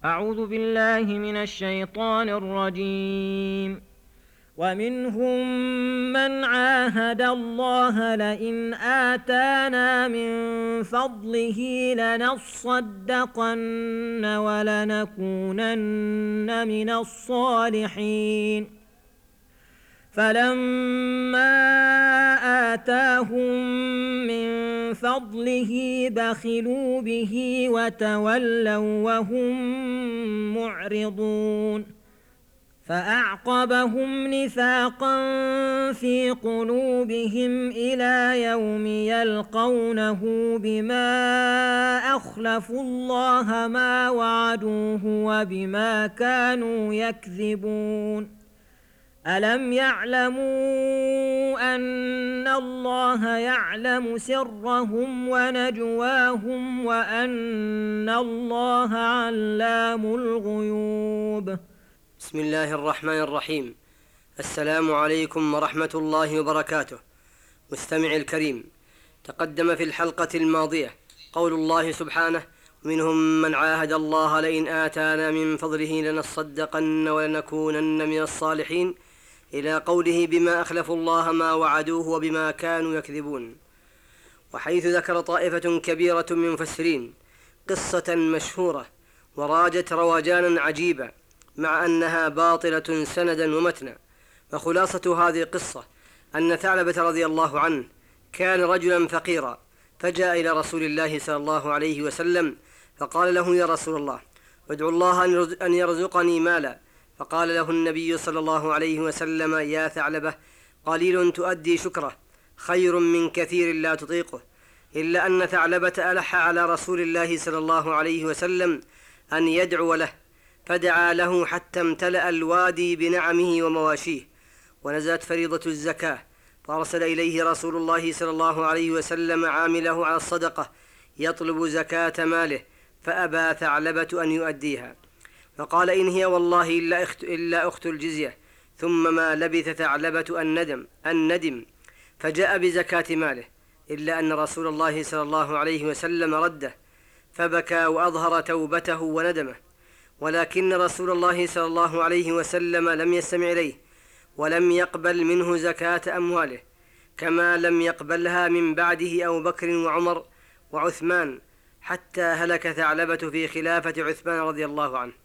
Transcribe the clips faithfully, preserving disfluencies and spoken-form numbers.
أعوذ بالله من الشيطان الرجيم. ومنهم من عاهد الله لئن آتانا من فضله لنصدقن ولنكونن من الصالحين فلما آتاهم من فضله بخلوا به وتولوا وهم معرضون فأعقبهم نفاقا في قلوبهم إلى يوم يلقونه بما أخلفوا الله ما وعدوه وبما كانوا يكذبون ألم يعلموا أن الله يعلم سرهم ونجواهم وأن الله علام الغيوب. بسم الله الرحمن الرحيم. السلام عليكم ورحمة الله وبركاته. مستمع الكريم، تقدم في الحلقة الماضية قول الله سبحانه: ومنهم من عاهد الله لئن آتانا من فضله لنصدقن ولنكونن من الصالحين، إلى قوله بما أخلفوا الله ما وعدوه وبما كانوا يكذبون. وحيث ذكر طائفة كبيرة من مفسرين قصة مشهورة وراجت رواجانا عجيبة مع أنها باطلة سندا ومتنا، فخلاصة هذه القصة أن ثعلبة رضي الله عنه كان رجلا فقيرا، فجاء إلى رسول الله صلى الله عليه وسلم فقال له: يا رسول الله، ادعو الله أن يرزقني مالا. فقال له النبي صلى الله عليه وسلم: يا ثعلبة، قليل تؤدي شكره خير من كثير لا تطيقه. إلا أن ثعلبة ألح على رسول الله صلى الله عليه وسلم أن يدعو له، فدعا له حتى امتلأ الوادي بنعمه ومواشيه، ونزلت فريضة الزكاة، فأرسل إليه رسول الله صلى الله عليه وسلم عامله على الصدقة يطلب زكاة ماله، فأبى ثعلبة أن يؤديها، فقال: إن هي والله إلا أخت, إلا أخت الجزية. ثم ما لبث ثعلبة أن ندم, أن ندم فجاء بزكاة ماله، إلا أن رسول الله صلى الله عليه وسلم رده، فبكى وأظهر توبته وندمه، ولكن رسول الله صلى الله عليه وسلم لم يستمع إليه ولم يقبل منه زكاة أمواله، كما لم يقبلها من بعده أبو بكر وعمر وعثمان، حتى هلك ثعلبة في خلافة عثمان رضي الله عنه.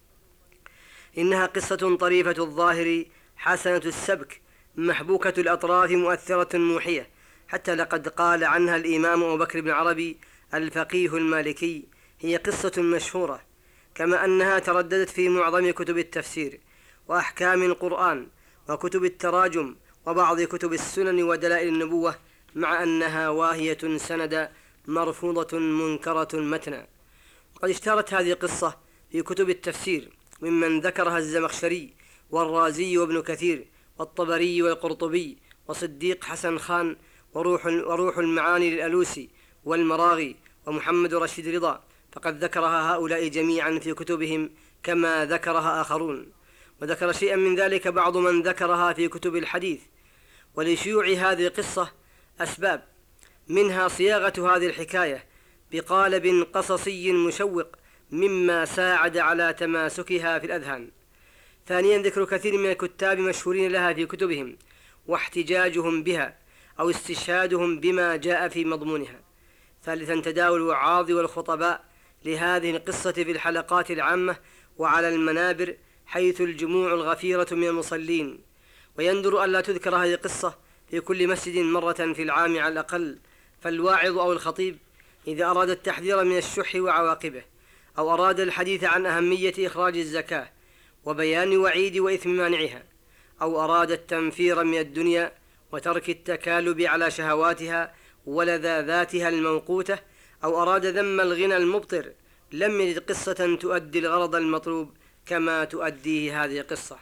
إنها قصة طريفة الظاهر حسنة السبك محبوكة الأطراف مؤثرة موحية، حتى لقد قال عنها الإمام أبو بكر بن عربي الفقيه المالكي: هي قصة مشهورة، كما أنها ترددت في معظم كتب التفسير وأحكام القرآن وكتب التراجم وبعض كتب السنن ودلائل النبوة، مع أنها واهية سند مرفوضة منكرة متنا. وقد اشتهرت هذه القصة في كتب التفسير، ممن ذكرها الزمخشري والرازي وابن كثير والطبري والقرطبي وصديق حسن خان وروح, وروح المعاني للألوسي والمراغي ومحمد رشيد رضا، فقد ذكرها هؤلاء جميعا في كتبهم كما ذكرها آخرون، وذكر شيئا من ذلك بعض من ذكرها في كتب الحديث. ولشيوع هذه القصة أسباب، منها صياغة هذه الحكاية بقالب قصصي مشوق مما ساعد على تماسكها في الأذهان. ثانيا ذكر كثير من الكتاب مشهورين لها في كتبهم واحتجاجهم بها أو استشهادهم بما جاء في مضمونها. ثالثا تداول الوعاظ والخطباء لهذه القصة في الحلقات العامة وعلى المنابر، حيث الجموع الغفيرة من المصلين، ويندر ألا تذكر هذه القصة في كل مسجد مرة في العام على الأقل، فالواعظ أو الخطيب إذا أراد التحذير من الشح وعواقبه، أو أراد الحديث عن أهمية إخراج الزكاة وبيان وعيد وإثم مانعها، أو أراد التنفير من الدنيا وترك التكالب على شهواتها ولذاذاتها الموقوتة، أو أراد ذم الغنى المبطر، لم يجد قصة تؤدي الغرض المطلوب كما تؤديه هذه القصة.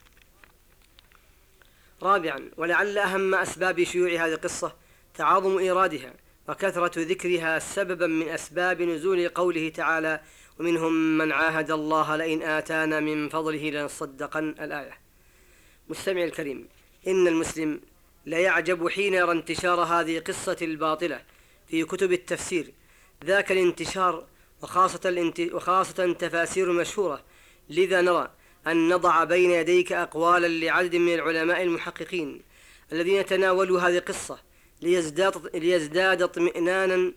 رابعا، ولعل أهم أسباب شيوع هذه القصة تعاظم إيرادها وكثرة ذكرها سببا من أسباب نزول قوله تعالى: ومنهم من عاهد الله لئن آتانا من فضله لنصدقن، الآية. مستمع الكريم، إن المسلم لا يعجب حين يرى انتشار هذه القصة الباطلة في كتب التفسير، ذاك الانتشار وخاصة, وخاصة تفاسير مشهورة، لذا نرى أن نضع بين يديك أقوالا لعدد من العلماء المحققين الذين تناولوا هذه القصة ليزداد, ليزداد اطمئنانا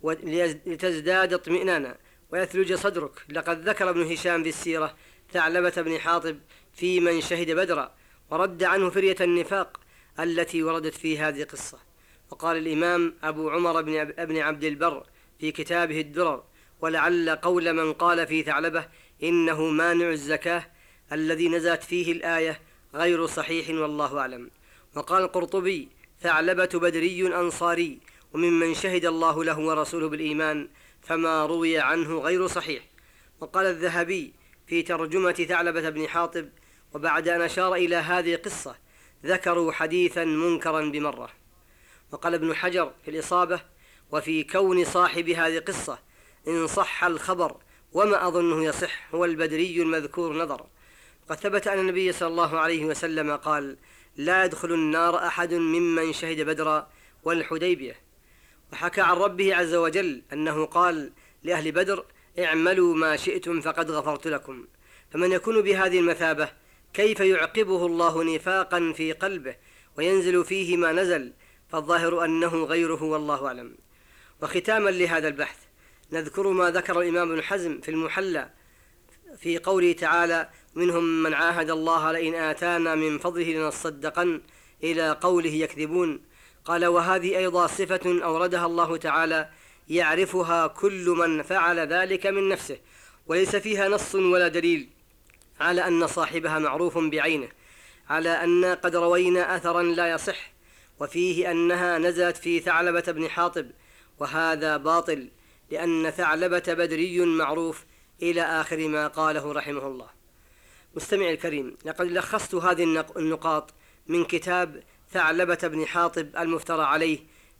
لتزداد اطمئنانا ويثلج صدرك. لقد ذكر ابن هشام في السيرة ثعلبة بن حاطب في من شهد بدرا، ورد عنه فرية النفاق التي وردت في هذه القصة. وقال الإمام أبو عمر بن عبد البر في كتابه الدرر: ولعل قول من قال في ثعلبة إنه مانع الزكاة الذي نزلت فيه الآية غير صحيح، والله أعلم. وقال القرطبي: ثعلبة بدري أنصاري وممن شهد الله له ورسوله بالإيمان، فما روي عنه غير صحيح. وقال الذهبي في ترجمة ثعلبة بن حاطب: وبعد أن أشار إلى هذه القصة ذكروا حديثا منكرا بمرة. وقال ابن حجر في الإصابة: وفي كون صاحب هذه القصة إن صح الخبر وما أظنه يصح هو البدري المذكور نظر. وقد ثبت أن النبي صلى الله عليه وسلم قال: لا يدخل النار أحد ممن شهد بدرا والحديبية. وحكى عن ربه عز وجل أنه قال لأهل بدر: اعملوا ما شئتم فقد غفرت لكم. فمن يكون بهذه المثابة كيف يعقبه الله نفاقا في قلبه وينزل فيه ما نزل؟ فالظاهر أنه غيره، والله أعلم. وختاما لهذا البحث نذكر ما ذكر الإمام ابن حزم في المحلى في قوله تعالى: منهم من عاهد الله لئن آتانا من فضله لنصدقن، إلى قوله يكذبون. قال: وهذه أيضا صفة أوردها الله تعالى يعرفها كل من فعل ذلك من نفسه، وليس فيها نص ولا دليل على أن صاحبها معروف بعينه، على أن قد روينا أثرا لا يصح وفيه أنها نزلت في ثعلبة بن حاطب، وهذا باطل لأن ثعلبة بدري معروف، إلى آخر ما قاله رحمه الله. مستمع الكريم، لقد لخصت هذه النقاط من كتاب ثعلبة بن حاطب المفترى عليه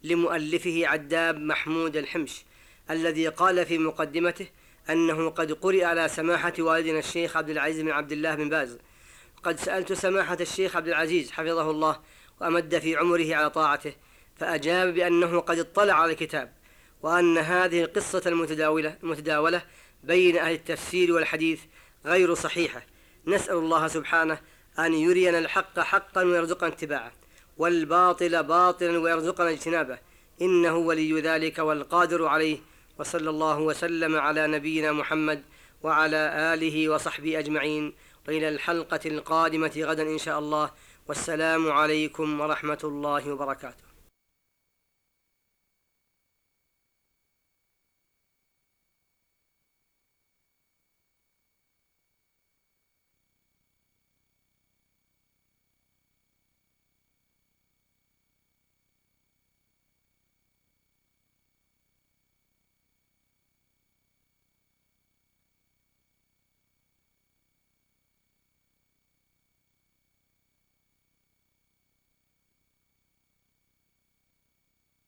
لمؤلفه عداب محمود الحمش، الذي قال في مقدمته أنه قد قرئ على سماحة والدنا الشيخ عبد العزيز بن عبد الله بن باز. قد سألت سماحة الشيخ عبد العزيز حفظه الله وأمد في عمره على طاعته، فأجاب بأنه قد اطلع على الكتاب، وأن هذه القصة المتداولة, المتداولة بين أهل التفسير والحديث غير صحيحة. نسأل الله سبحانه أن يرينا الحق حقا ويرزقنا اتباعه، والباطل باطلا ويرزقنا اجتنابه، إنه ولي ذلك والقادر عليه. وصلى الله وسلم على نبينا محمد وعلى آله وصحبه أجمعين، وإلى الحلقة القادمة غدا إن شاء الله، والسلام عليكم ورحمة الله وبركاته.